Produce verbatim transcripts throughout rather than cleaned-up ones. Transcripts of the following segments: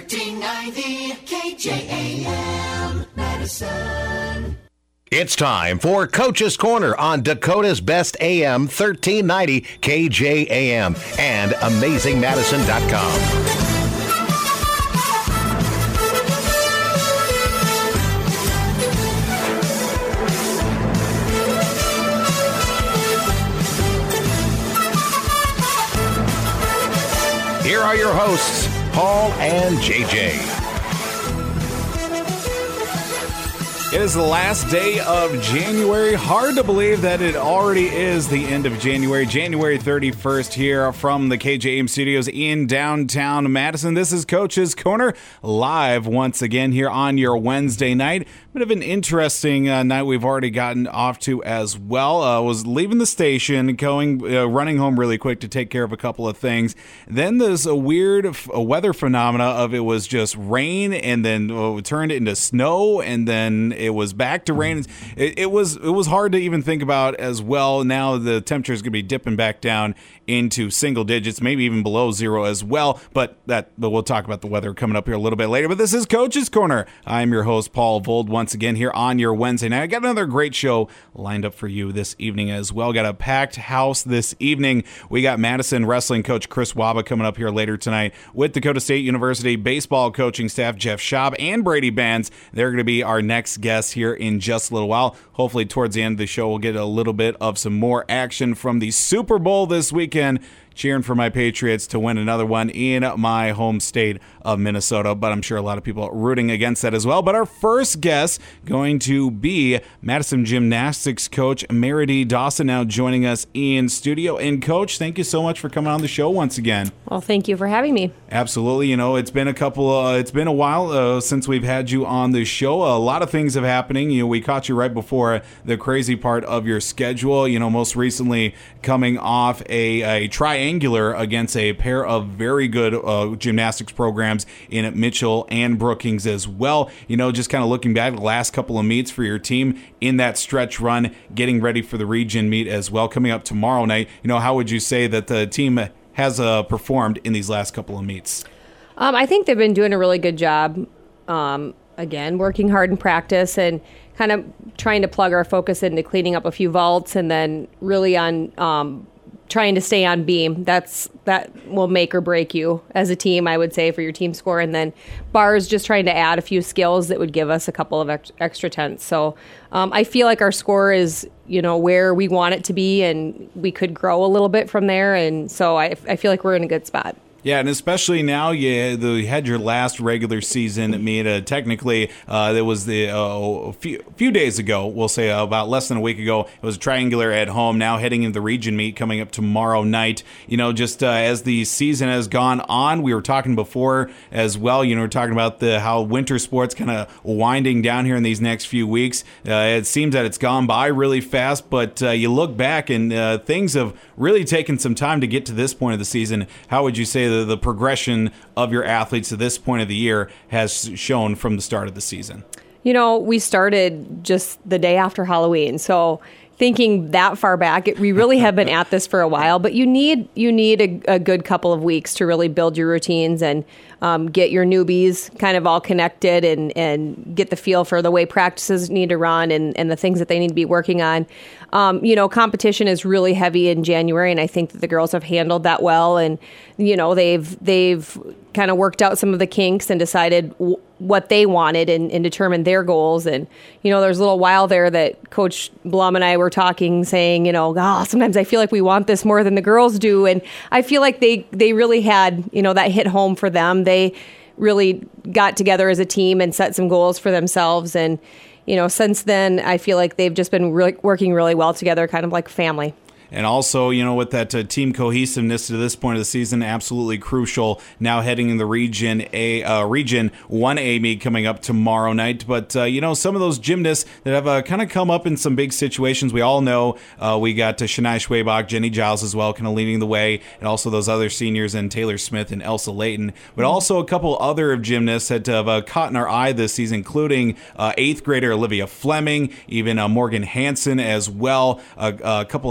thirteen ninety K J A M, Madison. It's time for Coach's Corner on Dakota's Best A M thirteen ninety K J A M and amazing madison dot com. Here are your hosts, Paul and J J. It is the last day of January. Hard to believe that it already is the end of January. January thirty-first here from the K J A M studios in downtown Madison. This is Coach's Corner, live once again here on your Wednesday night. Bit of an interesting uh, night we've already gotten off to as well. I uh, was leaving the station, going, uh, running home really quick to take care of a couple of things. Then there's a weird f- a weather phenomena of it was just rain and then uh, turned into snow and then it was back to rain. It, it was it was hard to even think about as well. Now the temperature is going to be dipping back down into single digits, maybe even below zero as well. But that, but we'll talk about the weather coming up here a little bit later. But this is Coach's Corner. I'm your host, Paul Vold, once again here on your Wednesday night. I got another great show lined up for you this evening as well. Got a packed house this evening. We got Madison wrestling coach Chris Waba coming up here later tonight with Dakota State University baseball coaching staff Jeff Schaub and Brady Bands. They're going to be our next guests here in just a little while. Hopefully towards the end of the show we'll get a little bit of some more action from the Super Bowl this weekend. Cheering for my Patriots to win another one in my home state of Minnesota, but I'm sure a lot of people are rooting against that as well. But our first guest going to be Madison gymnastics coach Meredy Dawson, now joining us in studio. And Coach, thank you so much for coming on the show once again. Well, thank you for having me. Absolutely. You know, it's been a couple. Uh, it's been a while uh, since we've had you on the show. A lot of things have happening. You know, we caught you right before the crazy part of your schedule. You know, most recently coming off a, a triangle. Angular against a pair of very good uh, gymnastics programs in Mitchell and Brookings as well. You know, just kind of looking back the last couple of meets for your team in that stretch run, getting ready for the region meet as well coming up tomorrow night. You know, how would you say that the team has uh, performed in these last couple of meets? Um, I think they've been doing a really good job. Um, again, working hard in practice and kind of trying to plug our focus into cleaning up a few vaults and then really on um, trying to stay on beam. That's that will make or break you as a team, I would say, for your team score. And then bars, just trying to add a few skills that would give us a couple of ex- extra tenths. So um, I feel like our score is, you know, where we want it to be, and we could grow a little bit from there. And so I, I feel like we're in a good spot. Yeah, and especially now you, the, you had your last regular season meet. Uh, technically, uh, there was the uh, a few, few days ago, we'll say uh, about less than a week ago, it was a triangular at home. Now heading into the region meet coming up tomorrow night. You know, just uh, as the season has gone on, we were talking before as well. You know, we're talking about the how winter sports kind of winding down here in these next few weeks. Uh, it seems that it's gone by really fast, but uh, you look back and uh, things have really taken some time to get to this point of the season. How would you say that the, the progression of your athletes to this point of the year has shown from the start of the season? You know, we started just the day after Halloween, so thinking that far back, it, we really have been at this for a while, but you need you need a, a good couple of weeks to really build your routines and um, get your newbies kind of all connected and, and get the feel for the way practices need to run and, and the things that they need to be working on. Um, you know, competition is really heavy in January, and I think that the girls have handled that well. And, you know, they've they've kind of worked out some of the kinks and decided w- what they wanted and, and determined their goals. And, you know, there's a little while there that Coach Blum and I were talking, saying, you know, oh, sometimes I feel like we want this more than the girls do. And I feel like they, they really had, you know, that hit home for them. They really got together as a team and set some goals for themselves. And, you know, since then, I feel like they've just been really working really well together, kind of like family. And also, you know, with that uh, team cohesiveness to this point of the season, absolutely crucial. Now heading in the region a uh, region one A meet coming up tomorrow night. But uh, you know, some of those gymnasts that have uh, kind of come up in some big situations. We all know uh, we got uh, Shania Schwabach, Jenny Giles as well, kind of leading the way, and also those other seniors and Taylor Smith and Elsa Layton. But also a couple other gymnasts that have uh, caught in our eye this season, including uh, eighth grader Olivia Fleming, even uh, Morgan Hansen as well. Uh, a couple other uh,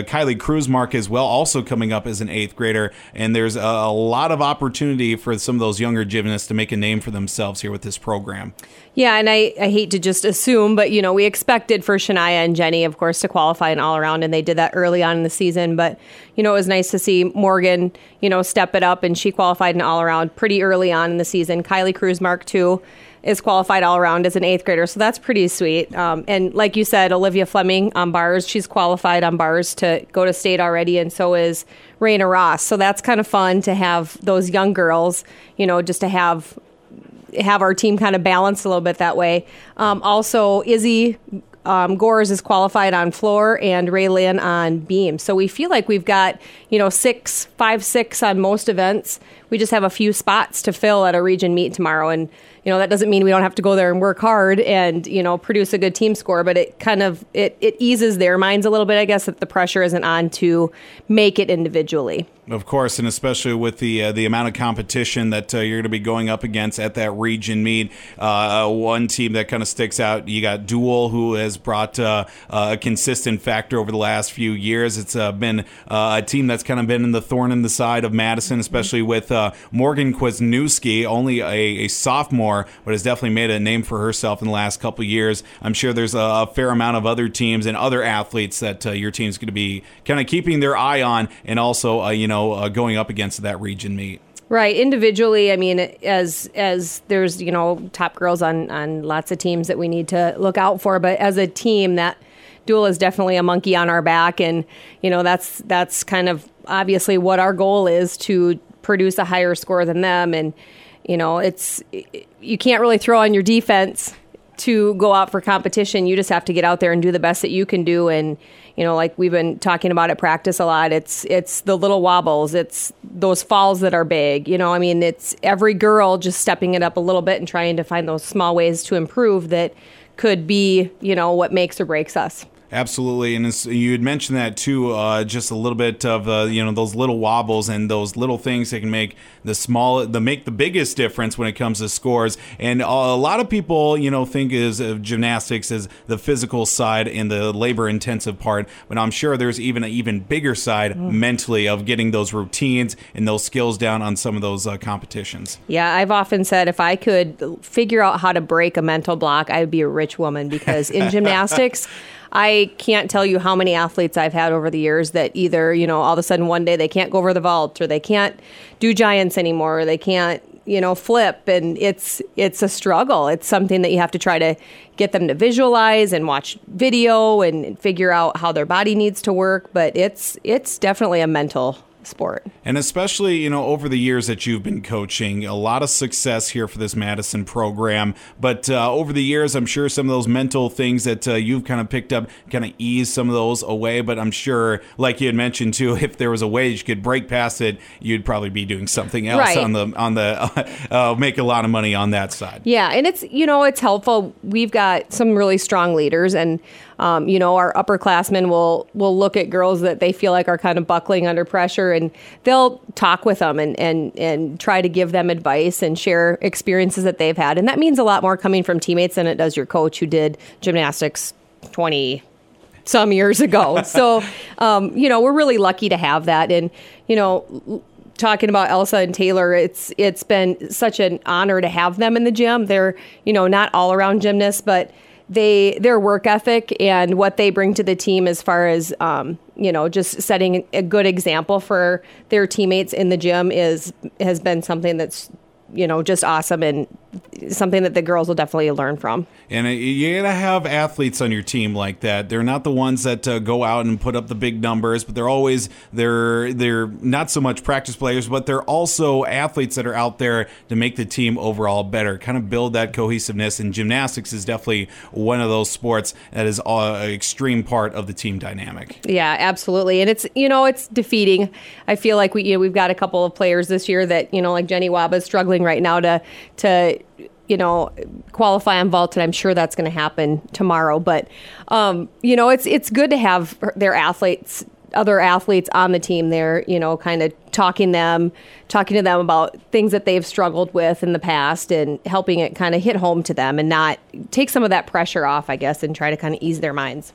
Kylie Kruzmark as well, also coming up as an eighth grader. And there's a, a lot of opportunity for some of those younger gymnasts to make a name for themselves here with this program. Yeah, and I, I hate to just assume, but, you know, we expected for Shania and Jenny, of course, to qualify in all-around, and they did that early on in the season. But, you know, it was nice to see Morgan, you know, step it up, and she qualified in all-around pretty early on in the season. Kylie Kruzmark, too, is qualified all-around as an eighth grader, so that's pretty sweet. Um, and like you said, Olivia Fleming on bars, she's qualified on bars to go to state already, and so is Raina Ross. So that's kind of fun to have those young girls, you know, just to have... have our team kind of balanced a little bit that way. Um, also, Izzy um, Gores is qualified on floor and Raylyn on beam. So we feel like we've got, you know, six, five, six on most events. We just have a few spots to fill at a region meet tomorrow. And, you know, that doesn't mean we don't have to go there and work hard and, you know, produce a good team score, but it kind of, it, it eases their minds a little bit, I guess, that the pressure isn't on to make it individually. Of course, and especially with the uh, the amount of competition that uh, you're going to be going up against at that region meet. Uh, one team that kind of sticks out, you got Dual, who has brought uh, uh, a consistent factor over the last few years. It's uh, been uh, a team that's kind of been in the thorn in the side of Madison, especially with uh, Morgan Kwasniewski, only a, a sophomore, but has definitely made a name for herself in the last couple of years. I'm sure there's a, a fair amount of other teams and other athletes that uh, your team's going to be kind of keeping their eye on, and also, uh, you know, Uh, going up against that region meet. Right. Individually, I mean, as as there's, you know, top girls on, on lots of teams that we need to look out for. But as a team, that Dual is definitely a monkey on our back. And, you know, that's that's kind of obviously what our goal is, to produce a higher score than them. And, you know, it's you can't really throw on your defense to go out for competition. You just have to get out there and do the best that you can do. And, you know, like we've been talking about at practice a lot, it's it's the little wobbles, it's those falls that are big. You know, I mean, it's every girl just stepping it up a little bit and trying to find those small ways to improve that could be, you know, what makes or breaks us. Absolutely, and you had mentioned that too. Uh, just a little bit of uh, you know, those little wobbles and those little things that can make the small, the make the biggest difference when it comes to scores. And a lot of people, you know, think is of gymnastics as the physical side and the labor-intensive part, but I'm sure there's even an even bigger side mm. mentally of getting those routines and those skills down on some of those uh, competitions. Yeah, I've often said if I could figure out how to break a mental block, I would be a rich woman, because in gymnastics, I can't tell you how many athletes I've had over the years that either, you know, all of a sudden one day they can't go over the vault, or they can't do giants anymore, or they can't, you know, flip. And it's it's a struggle. It's something that you have to try to get them to visualize and watch video and figure out how their body needs to work. But it's it's definitely a mental sport. And especially, you know, over the years that you've been coaching, a lot of success here for this Madison program. But uh, over the years, I'm sure some of those mental things that uh, you've kind of picked up kind of ease some of those away. But I'm sure, like you had mentioned too, if there was a way you could break past it, you'd probably be doing something else right. on the on the uh, make a lot of money on that side. Yeah, and it's, you know, it's helpful. We've got some really strong leaders, and Um, you know, our upperclassmen will will look at girls that they feel like are kind of buckling under pressure, and they'll talk with them and, and, and try to give them advice and share experiences that they've had. And that means a lot more coming from teammates than it does your coach who did gymnastics twenty some years ago. So, um, you know, we're really lucky to have that. And, you know, talking about Elsa and Taylor, it's it's been such an honor to have them in the gym. They're, you know, not all around gymnasts, but they their work ethic and what they bring to the team as far as, um, you know, just setting a good example for their teammates in the gym is has been something that's, you know, just awesome, and something that the girls will definitely learn from. And you gotta have athletes on your team like that. They're not the ones that uh, go out and put up the big numbers, but they're always they're they're not so much practice players, but they're also athletes that are out there to make the team overall better, kind of build that cohesiveness. And gymnastics is definitely one of those sports that is an extreme part of the team dynamic. Yeah, absolutely. And it's, you know, it's defeating. I feel like we you know, we've got a couple of players this year that, you know, like Jenny Waba is struggling right now to to you know, qualify on vault, and I'm sure that's going to happen tomorrow. But, um, you know, it's it's good to have their athletes, other athletes on the team there, you know, kind of talking them, talking to them about things that they've struggled with in the past, and helping it kind of hit home to them and not take some of that pressure off, I guess, and try to kind of ease their minds.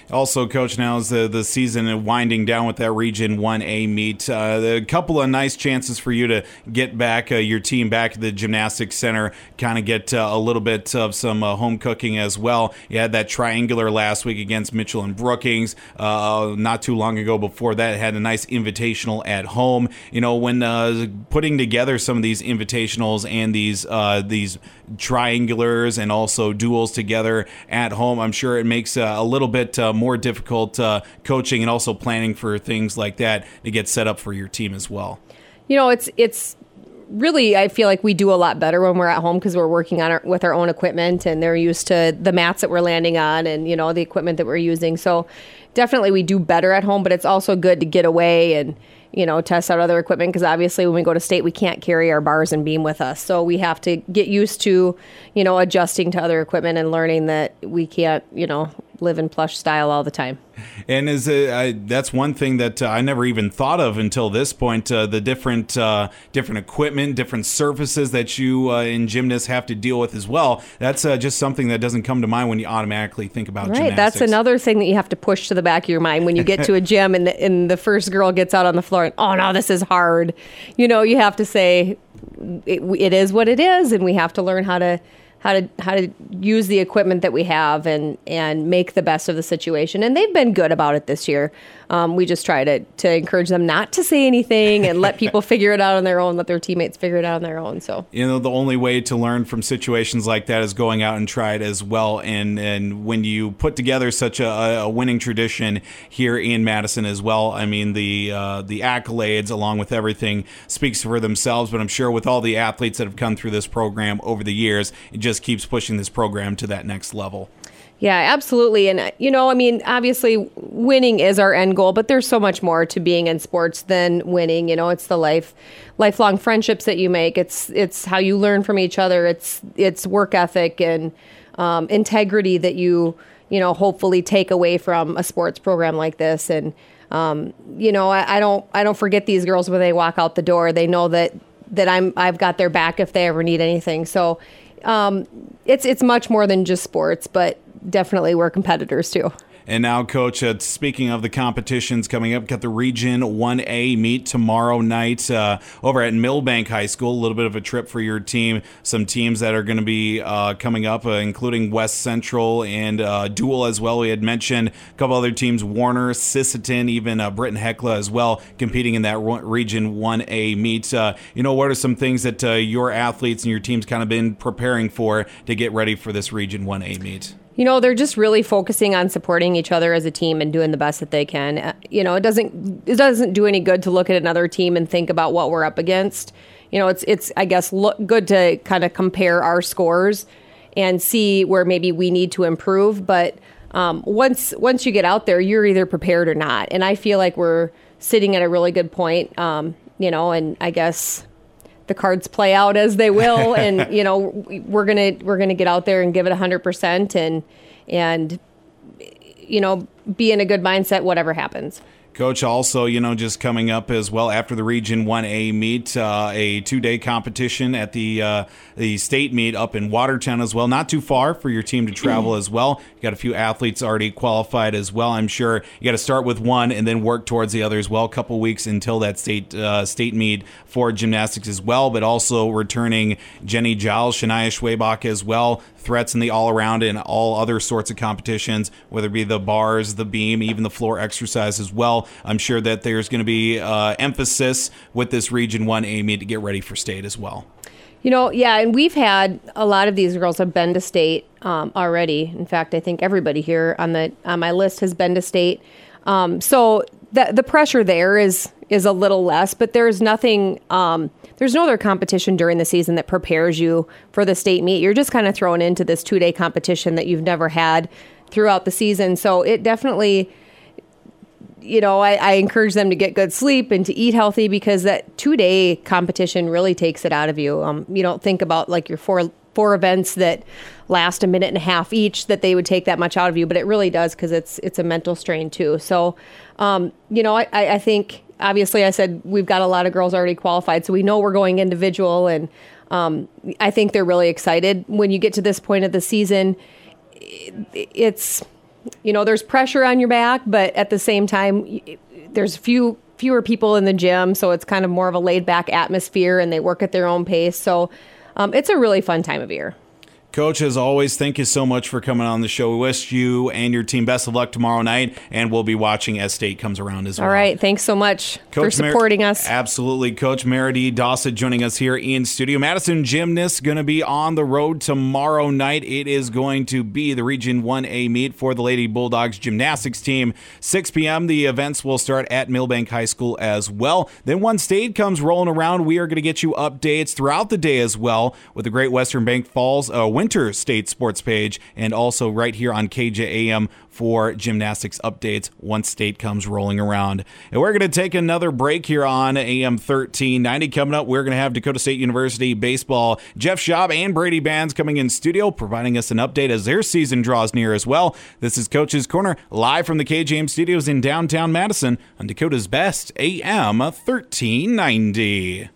Also, Coach, now is the, the season winding down with that Region one A meet. Uh, a couple of nice chances for you to get back uh, your team back at the Gymnastics Center, kind of get uh, a little bit of some uh, home cooking as well. You had that triangular last week against Mitchell and Brookings. Uh, not too long ago before that, had a nice invitational at home. You know, when uh, putting together some of these invitationals and these uh, these triangulars and also duels together at home, I'm sure it makes uh, a little bit uh, more difficult uh, coaching and also planning for things like that to get set up for your team as well. You know, it's it's really, I feel like we do a lot better when we're at home because we're working on our, with our own equipment, and they're used to the mats that we're landing on and, you know, the equipment that we're using. So definitely we do better at home, but it's also good to get away and, you know, test out other equipment, because obviously when we go to state, we can't carry our bars and beam with us. So we have to get used to, you know, adjusting to other equipment and learning that we can't, you know, live in plush style all the time. And is it, I, that's one thing that uh, I never even thought of until this point, uh, the different uh, different equipment, different surfaces that you uh, in gymnasts have to deal with as well. That's uh, just something that doesn't come to mind when you automatically think about right, gymnastics. That's another thing that you have to push to the back of your mind when you get to a gym and the, and the first girl gets out on the floor and, oh, no, this is hard. You know, you have to say, it, it is what it is, and we have to learn how to how to how to use the equipment that we have and and make the best of the situation. And they've been good about it this year. Um, we just try to to encourage them not to say anything and let people figure it out on their own, let their teammates figure it out on their own. So, you know, the only way to learn from situations like that is going out and try it as well. And and when you put together such a, a winning tradition here in Madison as well, I mean, the uh, the accolades along with everything speaks for themselves. But I'm sure with all the athletes that have come through this program over the years, it just keeps pushing this program to that next level. Yeah, absolutely. And, you know, I mean, obviously winning is our end goal, but there's so much more to being in sports than winning. You know, it's the life, lifelong friendships that you make. It's it's how you learn from each other. It's it's work ethic and um, integrity that you, you know, hopefully take away from a sports program like this. And, um, you know, I, I don't I don't forget these girls when they walk out the door. They know that that I'm I've got their back if they ever need anything. So um, it's it's much more than just sports, but definitely we're competitors too. And now, Coach, uh, speaking of the competitions coming up, got the Region one A meet tomorrow night uh, over at Millbank High School. A little bit of a trip for your team. Some teams that are going to be uh, coming up, uh, including West Central and uh, Dual as well. We had mentioned a couple other teams, Warner, Sisseton, even uh, Britton Hecla as well, competing in that Region one A meet. Uh, you know, what are some things that uh, your athletes and your team's kind of been preparing for to get ready for this Region one A meet? You know, they're just really focusing on supporting each other as a team and doing the best that they can. Uh, you know, it doesn't it doesn't do any good to look at another team and think about what we're up against. You know, it's it's I guess look good to kind of compare our scores and see where maybe we need to improve. But um, once once you get out there, you're either prepared or not. And I feel like we're sitting at a really good point. Um, you know, and I guess the cards play out as they will, and you know we're gonna we're gonna get out there and give it a hundred percent, and and you know be in a good mindset whatever happens. Coach, also, you know, just coming up as well after the Region one A meet, uh, a two-day competition at the uh, the state meet up in Watertown as well. Not too far for your team to travel as well. You got a few athletes already qualified as well. I'm sure you got to start with one and then work towards the other as well. A couple weeks until that state uh, state meet for gymnastics as well, but also returning Jenny Giles, Shania Schwabach as well. Threats in the all-around and all other sorts of competitions, whether it be the bars, the beam, even the floor exercise as well. I'm sure that there's going to be uh, emphasis with this Region one A meet to get ready for state as well. You know, yeah, and we've had a lot of these girls have been to state um, already. In fact, I think everybody here on the on my list has been to state. Um, so the the pressure there is is a little less, but there's nothing. Um, there's no other competition during the season that prepares you for the state meet. You're just kind of thrown into this two day competition that you've never had throughout the season. So it definitely. You know, I, I encourage them to get good sleep and to eat healthy, because that two-day competition really takes it out of you. Um, you don't think about like your four four events that last a minute and a half each, that they would take that much out of you, but it really does, because it's it's a mental strain too. So, um, you know, I, I think obviously I said we've got a lot of girls already qualified, so we know we're going individual, and um, I think they're really excited. When you get to this point of the season, it, it's you know, there's pressure on your back, but at the same time, y- there's few fewer people in the gym, so it's kind of more of a laid back atmosphere, and they work at their own pace. So um, it's a really fun time of year. Coach, as always, thank you so much for coming on the show. We wish you and your team best of luck tomorrow night, and we'll be watching as state comes around as well. All right. Thanks so much Coach for supporting Mer- us. Absolutely. Coach Meredith Dossett joining us here in studio. Madison Gymnasts going to be on the road tomorrow night. It is going to be the Region one A meet for the Lady Bulldogs gymnastics team. six p.m. The events will start at Millbank High School as well. Then once state comes rolling around, we are going to get you updates throughout the day as well with the Great Western Bank Falls uh, Winter State Sports page, and also right here on K J A M for gymnastics updates once state comes rolling around. And we're going to take another break here on A M thirteen ninety. Coming up, we're going to have Dakota State University baseball. Jeff Schaub and Brady Bands coming in studio, providing us an update as their season draws near as well. This is Coach's Corner, live from the K J A M studios in downtown Madison on Dakota's Best A M thirteen ninety.